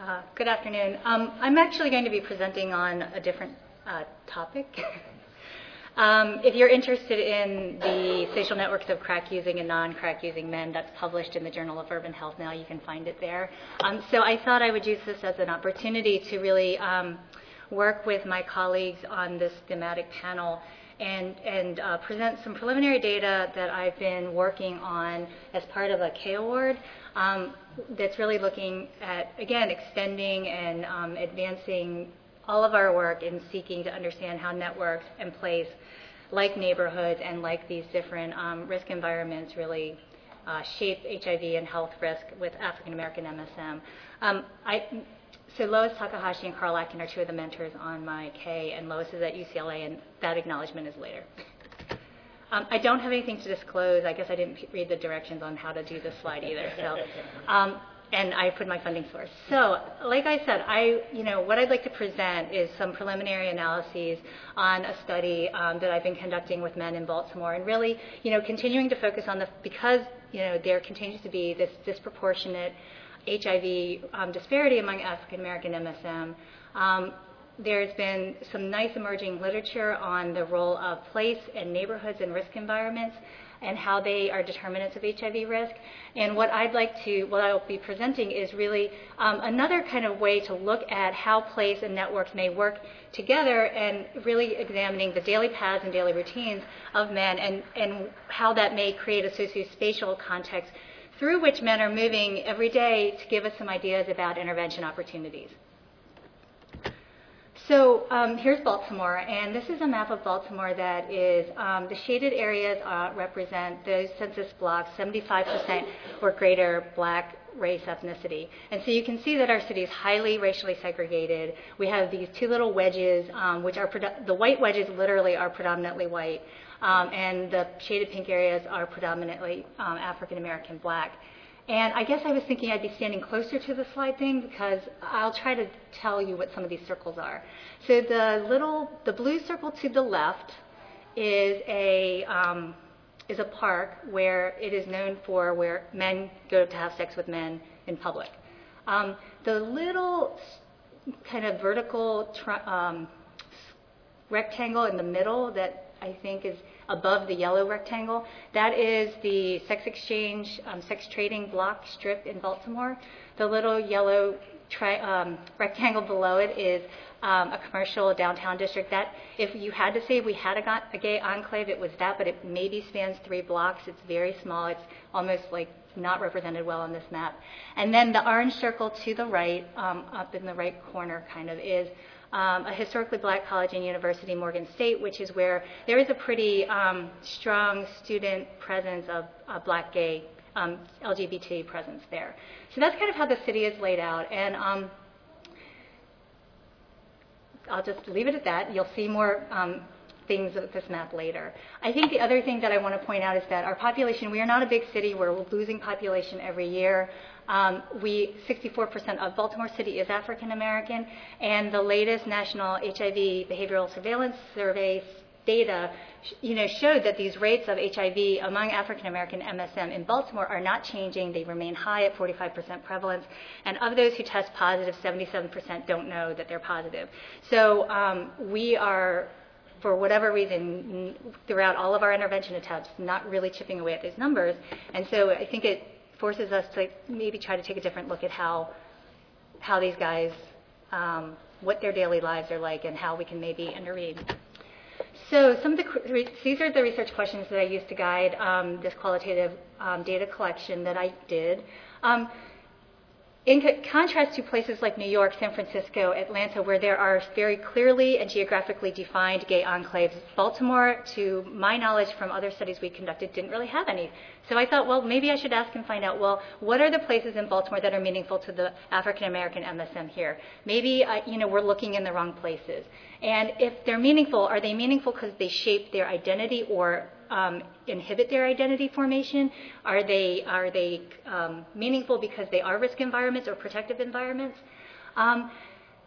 Good afternoon. I'm actually going to be presenting on a different topic. If you're interested in the social networks of crack-using and non-crack-using men, that's published in the Journal of Urban Health now. You can find it there. So I thought I would use this as an opportunity to really work with my colleagues on this thematic panel and present some preliminary data that I've been working on as part of a K Award that's really looking at, again, extending and advancing all of our work in seeking to understand how networks and place, like neighborhoods and like these different risk environments, really shape HIV and health risk with African American MSM. So Lois Takahashi and Carl Atkin are two of the mentors on my K, and Lois is at UCLA, and that acknowledgement is later. I don't have anything to disclose. I guess I didn't read the directions on how to do this slide either. So, and I put my funding source. So, like I said, what I'd like to present is some preliminary analyses on a study that I've been conducting with men in Baltimore, and really, continuing to focus on because there continues to be this disproportionate HIV disparity among African American MSM. There's been some nice emerging literature on the role of place and neighborhoods and risk environments and how they are determinants of HIV risk. And what I'll be presenting is really another kind of way to look at how place and networks may work together, and really examining the daily paths and daily routines of men and how that may create a sociospatial context through which men are moving every day to give us some ideas about intervention opportunities. So here's Baltimore, and this is a map of Baltimore that is, the shaded areas represent those census blocks, 75% or greater black race ethnicity. And so you can see that our city is highly racially segregated. We have these two little wedges, which are, the white wedges literally are predominantly white, and the shaded pink areas are predominantly African American black. And I guess I was thinking I'd be standing closer to the slide thing because I'll try to tell you what some of these circles are. So the blue circle to the left is a park where it is known for where men go to have sex with men in public. The little kind of vertical rectangle in the middle that I think is above the yellow rectangle, that is the sex exchange, sex trading block strip in Baltimore. The little yellow rectangle below it is a commercial downtown district. That, if you had to say we had a gay enclave, it was that, but it maybe spans 3 blocks. It's very small. It's almost like not represented well on this map. And then the orange circle to the right, up in the right corner kind of, is a historically black college and university, Morgan State, which is where there is a pretty strong student presence of black, gay, LGBT presence there. So that's kind of how the city is laid out. And I'll just leave it at that. You'll see more things with this map later. I think the other thing that I want to point out is that our population, we are not a big city. We're losing population every year. 64% of Baltimore City is African American, and the latest national HIV behavioral surveillance survey data, showed that these rates of HIV among African American MSM in Baltimore are not changing. They remain high at 45% prevalence, and of those who test positive, 77% don't know that they're positive. So we are, for whatever reason, throughout all of our intervention attempts, not really chipping away at those numbers, and so I think it forces us to maybe try to take a different look at how these guys, what their daily lives are like, and how we can maybe intervene. So these are the research questions that I used to guide this qualitative data collection that I did. In contrast to places like New York, San Francisco, Atlanta, where there are very clearly and geographically defined gay enclaves, Baltimore, to my knowledge from other studies we conducted, didn't really have any. So I thought, well, maybe I should ask and find out, well, what are the places in Baltimore that are meaningful to the African American MSM here? Maybe, we're looking in the wrong places. And if they're meaningful, are they meaningful because they shape their identity or inhibit their identity formation? Are they meaningful because they are risk environments or protective environments?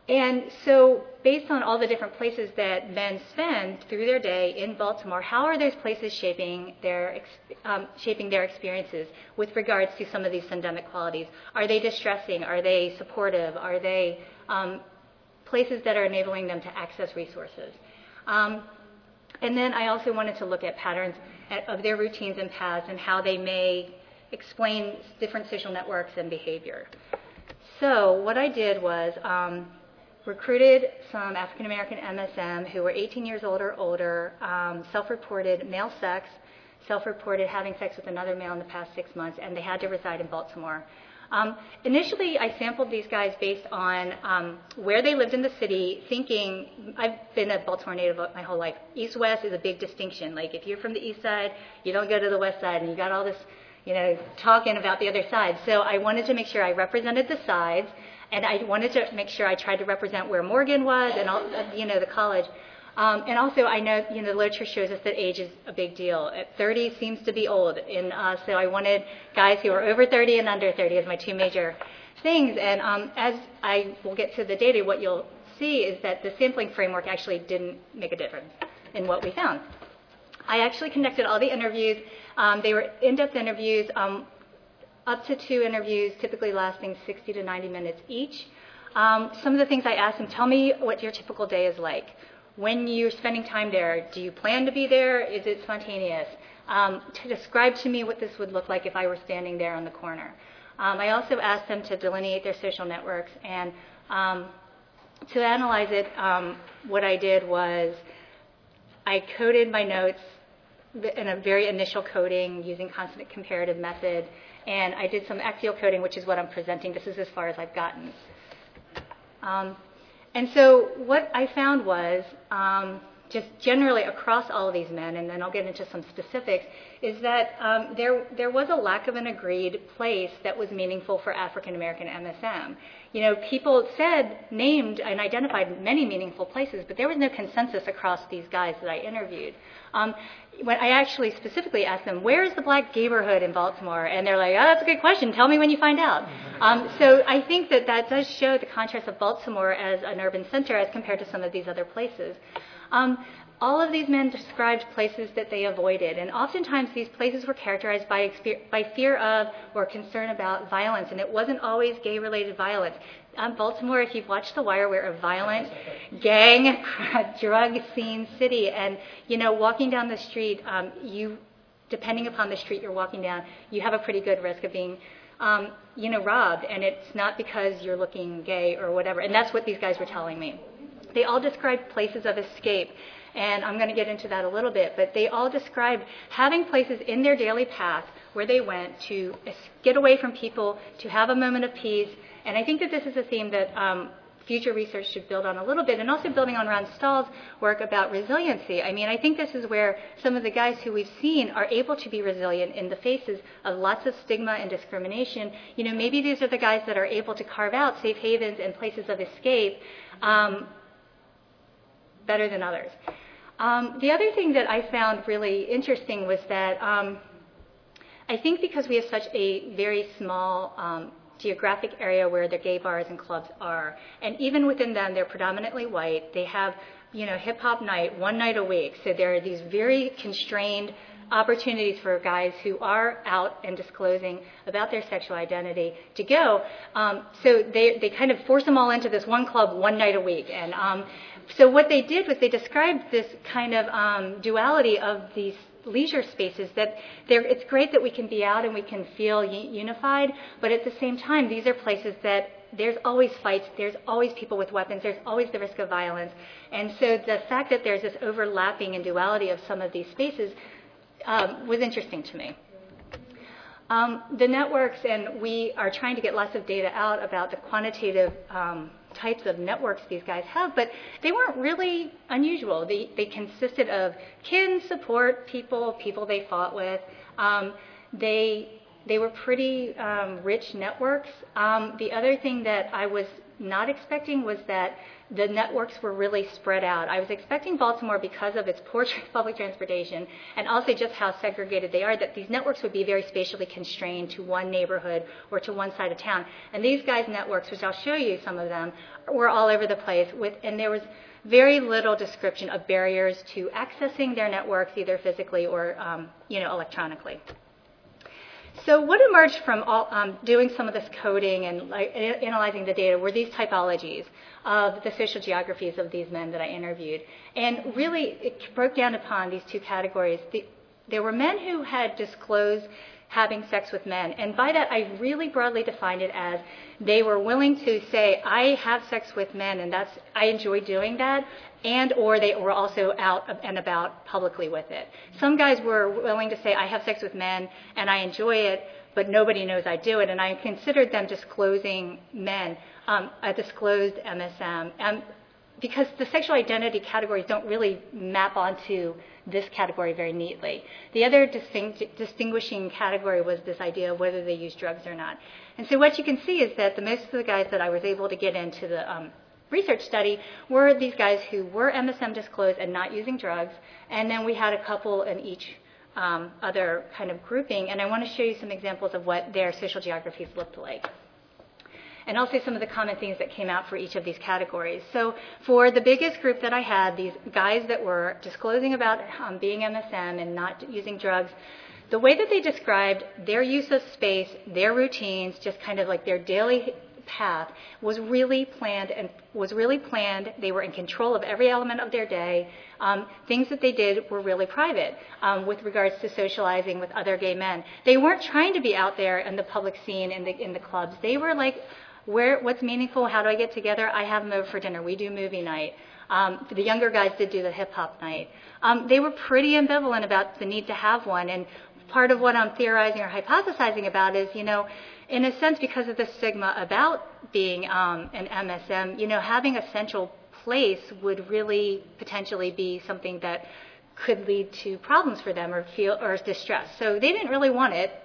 And so based on all the different places that men spend through their day in Baltimore, how are those places shaping their experiences with regards to some of these syndemic qualities? Are they distressing? Are they supportive? Are they places that are enabling them to access resources? And then I also wanted to look at patterns of their routines and paths and how they may explain different social networks and behavior. So what I did was recruited some African American MSM who were 18 years old or older, self-reported male sex, self-reported having sex with another male in the past 6 months, and they had to reside in Baltimore. Initially, I sampled these guys based on where they lived in the city, thinking, I've been a Baltimore native my whole life. East-West is a big distinction. Like, if you're from the east side, you don't go to the west side, and you got all this, talking about the other side. So I wanted to make sure I represented the sides, and I wanted to make sure I tried to represent where Morgan was and all, the college. And also, I know, the literature shows us that age is a big deal. At 30 seems to be old, and so I wanted guys who are over 30 and under 30 as my two major things. And as I will get to the data, what you'll see is that the sampling framework actually didn't make a difference in what we found. I actually conducted all the interviews. They were in-depth interviews, up to 2 interviews, typically lasting 60 to 90 minutes each. Some of the things I asked them, tell me what your typical day is like. When you're spending time there, do you plan to be there? Is it spontaneous? To describe to me what this would look like if I were standing there on the corner. I also asked them to delineate their social networks, and to analyze it, what I did was I coded my notes in a very initial coding using consonant comparative method, and I did some axial coding, which is what I'm presenting. This is as far as I've gotten. And so what I found was, just generally across all of these men, and then I'll get into some specifics, is that there was a lack of an agreed place that was meaningful for African American MSM. People named and identified many meaningful places, but there was no consensus across these guys that I interviewed. When I actually specifically asked them, where is the black neighborhood in Baltimore? And they're like, oh, that's a good question. Tell me when you find out. So I think that does show the contrast of Baltimore as an urban center as compared to some of these other places. All of these men described places that they avoided, and oftentimes these places were characterized by fear of or concern about violence, and it wasn't always gay-related violence. Baltimore, if you've watched The Wire, we're a violent, gang, drug scene city, and, walking down the street, depending upon the street you're walking down, you have a pretty good risk of being, robbed, and it's not because you're looking gay or whatever, and that's what these guys were telling me. They all described places of escape, and I'm going to get into that a little bit, but they all described having places in their daily path where they went to get away from people, to have a moment of peace, and I think that this is a theme that future research should build on a little bit, and also building on Ron Stahl's work about resiliency. I mean, I think this is where some of the guys who we've seen are able to be resilient in the faces of lots of stigma and discrimination. Maybe these are the guys that are able to carve out safe havens and places of escape better than others. The other thing that I found really interesting was that I think because we have such a very small geographic area where the gay bars and clubs are, and even within them they're predominantly white, they have hip-hop night 1 night a week, so there are these very constrained opportunities for guys who are out and disclosing about their sexual identity to go. So they kind of force them all into this one club 1 night a week, and so what they did was they described this kind of duality of these leisure spaces, that it's great that we can be out and we can feel unified, but at the same time, these are places that there's always fights, there's always people with weapons, there's always the risk of violence. And so the fact that there's this overlapping and duality of some of these spaces was interesting to me. The networks, and we are trying to get lots of data out about the quantitative types of networks these guys have, but they weren't really unusual. They consisted of kin, support, people they fought with. They were pretty rich networks. The other thing that I was not expecting was that the networks were really spread out. I was expecting Baltimore, because of its poor public transportation and also just how segregated they are, that these networks would be very spatially constrained to one neighborhood or to one side of town. And these guys' networks, which I'll show you some of them, were all over the place, and there was very little description of barriers to accessing their networks, either physically or electronically. So what emerged from doing some of this coding and analyzing the data were these typologies of the social geographies of these men that I interviewed. And really, it broke down upon these two categories. There were men who had disclosed having sex with men. And by that, I really broadly defined it as they were willing to say, I have sex with men, and I enjoy doing that, and or they were also out and about publicly with it. Some guys were willing to say, I have sex with men, and I enjoy it, but nobody knows I do it, and I considered them disclosing men, a disclosed MSM. Because the sexual identity categories don't really map onto this category very neatly. The other distinguishing category was this idea of whether they use drugs or not. And so what you can see is that most of the guys that I was able to get into the research study were these guys who were MSM disclosed and not using drugs, and then we had a couple in each other kind of grouping, and I want to show you some examples of what their social geographies looked like. And also some of the common themes that came out for each of these categories. So for the biggest group that I had, these guys that were disclosing about being MSM and not using drugs, the way that they described their use of space, their routines, just kind of like their daily path was really planned. They were in control of every element of their day. Things that they did were really private with regards to socializing with other gay men. They weren't trying to be out there in the public scene in the clubs. They were like, what's meaningful? How do I get together? I have them over for dinner. We do movie night. The younger guys did do the hip-hop night. They were pretty ambivalent about the need to have one, and part of what I'm theorizing or hypothesizing about is, in a sense, because of the stigma about being an MSM, having a central place would really potentially be something that could lead to problems for them or distress. So they didn't really want it.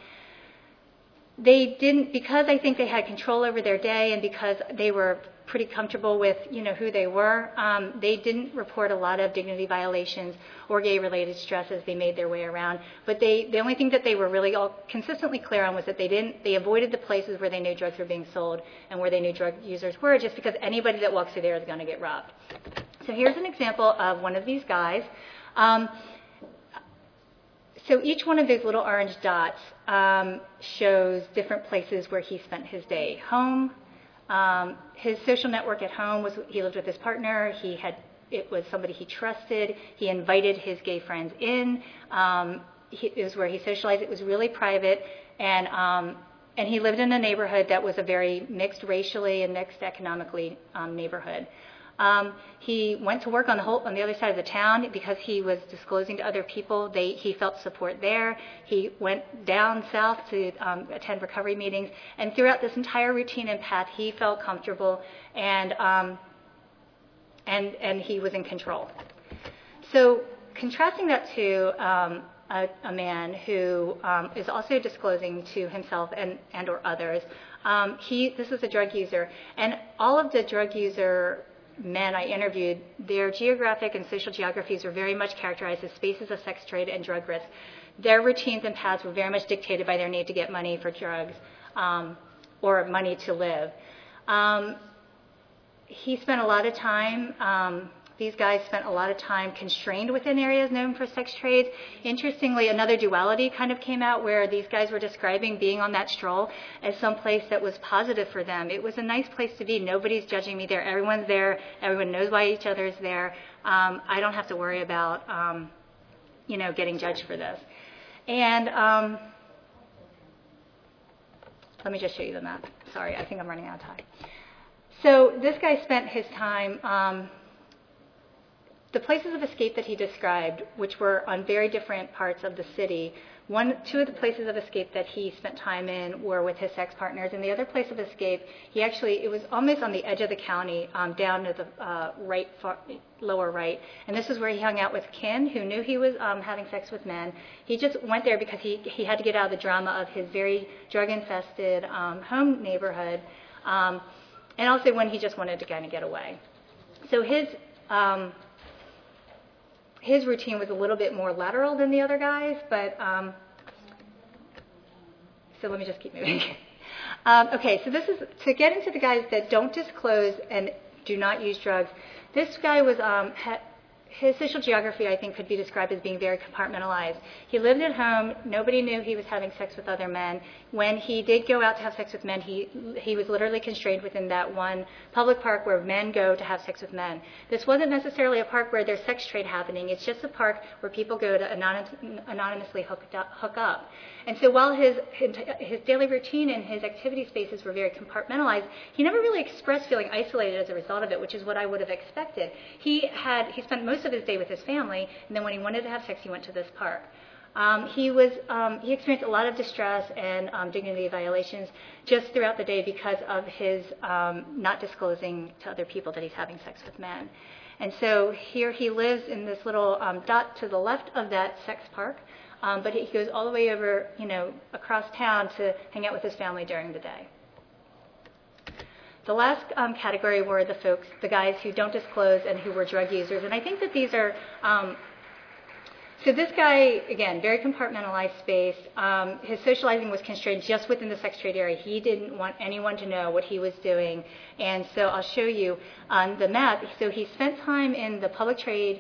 They didn't, because I think they had control over their day and because they were pretty comfortable with, who they were, they didn't report a lot of dignity violations or gay-related stress as they made their way around. But the only thing that they were really all consistently clear on was that they avoided the places where they knew drugs were being sold and where they knew drug users were, just because anybody that walks through there is going to get robbed. So here's an example of one of these guys. So each one of those little orange dots shows different places where he spent his day. Home, his social network at home was he lived with his partner. It was somebody he trusted. He invited his gay friends in. It was where he socialized. It was really private, and he lived in a neighborhood that was a very mixed racially and mixed economically neighborhood. He went to work on the other side of the town because he was disclosing to other people. He felt support there. He went down south to attend recovery meetings, and throughout this entire routine and path, he felt comfortable and he was in control. So contrasting that to a man who is also disclosing to himself and or others, this is a drug user, and all of the drug user men I interviewed, their geographic and social geographies were very much characterized as spaces of sex trade and drug risk. Their routines and paths were very much dictated by their need to get money for drugs or money to live. He spent a lot of time, these guys spent a lot of time constrained within areas known for sex trades. Interestingly, another duality kind of came out where these guys were describing being on that stroll as some place that was positive for them. It was a nice place to be. Nobody's judging me there. Everyone's there. Everyone knows why each other is there. I don't have to worry about, getting judged for this. And let me just show you the map. Sorry, I think I'm running out of time. So this guy spent his time, the places of escape that he described, which were on very different parts of the city, two of the places of escape that he spent time in were with his sex partners, and the other place of escape, it was almost on the edge of the county, down to the lower right, and this is where he hung out with kin who knew he was having sex with men. He just went there because he had to get out of the drama of his very drug-infested home neighborhood. and also when he just wanted to kind of get away. So his routine was a little bit more lateral than the other guys, but so let me just keep moving. Okay, so this is to get into the guys that don't disclose and do not use drugs. This guy was his social geography, I think, could be described as being very compartmentalized. He lived at home. Nobody knew he was having sex with other men. When he did go out to have sex with men, he was literally constrained within that one public park where men go to have sex with men. This wasn't necessarily a park where there's sex trade happening. It's just a park where people go to anonymously hook up. And so while his daily routine and his activity spaces were very compartmentalized, he never really expressed feeling isolated as a result of it, which is what I would have expected. He spent most of his day with his family, and then when he wanted to have sex, he went to this park. He experienced a lot of distress and dignity violations just throughout the day because of his not disclosing to other people that he's having sex with men. And so here he lives in this little dot to the left of that sex park, but he goes all the way over, across town to hang out with his family during the day. The last category were the guys who don't disclose and who were drug users. And I think that these are, so this guy, again, very compartmentalized space. His socializing was constrained just within the sex trade area. He didn't want anyone to know what he was doing. And so I'll show you on the map. So he spent time in the public trade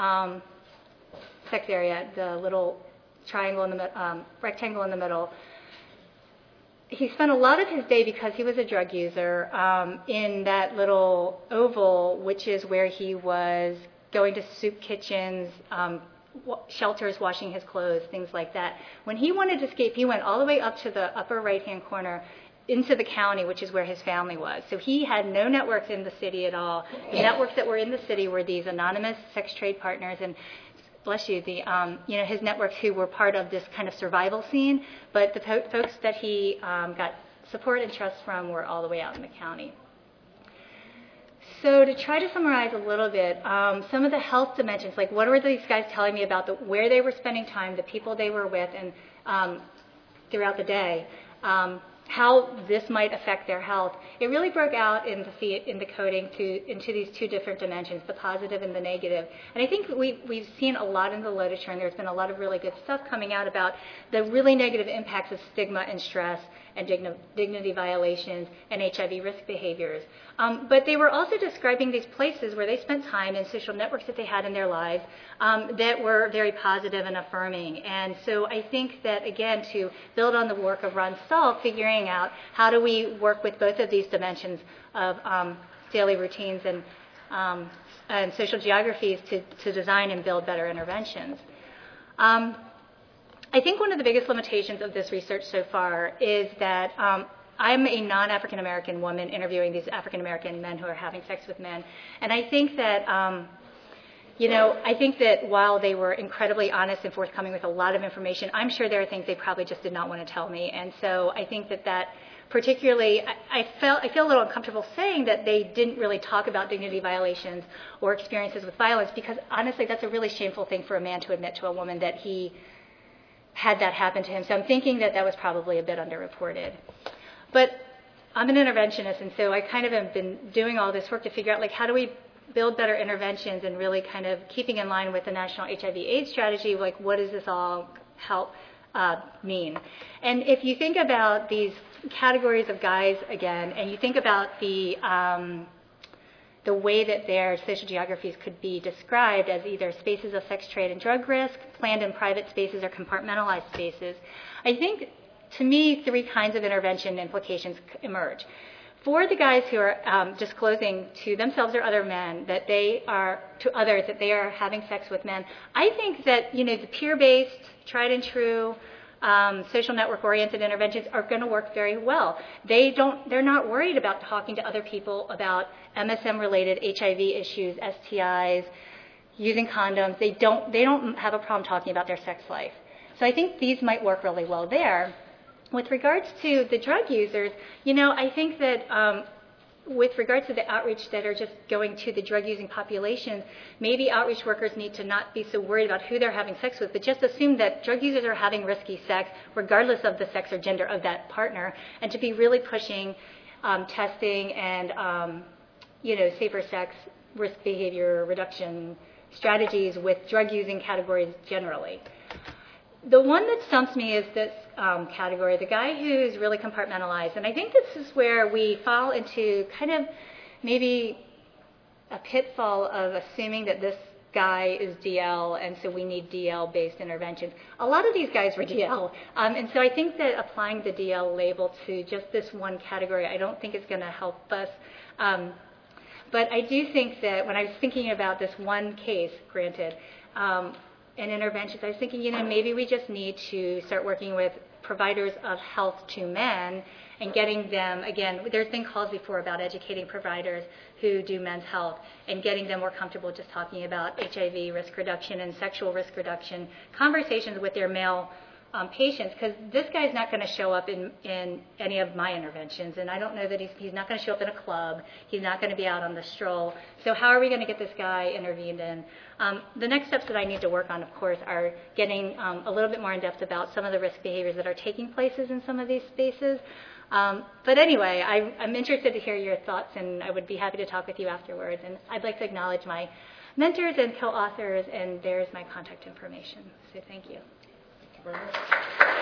sex area, the little triangle in the rectangle in the middle. He spent a lot of his day, because he was a drug user, in that little oval, which is where he was going to soup kitchens, shelters, washing his clothes, things like that. When he wanted to escape, he went all the way up to the upper right-hand corner into the county, which is where his family was. So he had no networks in the city at all. The networks that were in the city were these anonymous sex trade partners, and bless you, his networks who were part of this kind of survival scene, but the folks that he got support and trust from were all the way out in the county. So to try to summarize a little bit, some of the health dimensions, like what were these guys telling me about where they were spending time, the people they were with, and throughout the day, how this might affect their health. It really broke out in the coding into these two different dimensions, the positive and the negative. And I think we've seen a lot in the literature, and there's been a lot of really good stuff coming out about the really negative impacts of stigma and stress and dignity violations and HIV risk behaviors. But they were also describing these places where they spent time and social networks that they had in their lives that were very positive and affirming. And so I think that, again, to build on the work of Ron Stahl, figuring out how do we work with both of these dimensions of daily routines and social geographies to design and build better interventions. I think one of the biggest limitations of this research so far is that I'm a non-African American woman interviewing these African American men who are having sex with men, and I think that I think that while they were incredibly honest and forthcoming with a lot of information, I'm sure there are things they probably just did not want to tell me. And so I think that particularly, I feel a little uncomfortable saying that they didn't really talk about dignity violations or experiences with violence, because honestly, that's a really shameful thing for a man to admit to a woman that he had that happen to him. So I'm thinking that was probably a bit underreported. But I'm an interventionist, and so I kind of have been doing all this work to figure out, like, how do we build better interventions and really kind of keeping in line with the National HIV/AIDS strategy, like, what does this all help mean? And if you think about these categories of guys again, and you think about the way that their social geographies could be described as either spaces of sex trade and drug risk, planned and private spaces, or compartmentalized spaces, I think, to me, three kinds of intervention implications emerge. For the guys who are disclosing to themselves or other men that they are, to others, that they are having sex with men, I think that, the peer-based, tried and true, social network-oriented interventions are going to work very well. They're not worried about talking to other people about MSM-related HIV issues, STIs, using condoms. They don't have a problem talking about their sex life. So I think these might work really well there. With regards to the drug users, I think that with regards to the outreach that are just going to the drug-using populations, maybe outreach workers need to not be so worried about who they're having sex with, but just assume that drug users are having risky sex regardless of the sex or gender of that partner, and to be really pushing testing and safer sex risk behavior reduction strategies with drug-using categories generally. The one that stumps me is this category, the guy who's really compartmentalized. And I think this is where we fall into kind of maybe a pitfall of assuming that this guy is DL, and so we need DL-based interventions. A lot of these guys were DL, and so I think that applying the DL label to just this one category, I don't think it's going to help us. But I do think that when I was thinking about this one case, granted, and interventions, I was thinking, maybe we just need to start working with providers of health to men and getting them, again, there's been calls before about educating providers who do men's health and getting them more comfortable just talking about HIV risk reduction and sexual risk reduction conversations with their male patients, because this guy's not going to show up in any of my interventions, and I don't know that he's not going to show up in a club. He's not going to be out on the stroll. So how are we going to get this guy intervened in? The next steps that I need to work on, of course, are getting a little bit more in depth about some of the risk behaviors that are taking places in some of these spaces. But anyway, I'm interested to hear your thoughts, and I would be happy to talk with you afterwards. And I'd like to acknowledge my mentors and co-authors, and there's my contact information. So thank you. Thank you very much.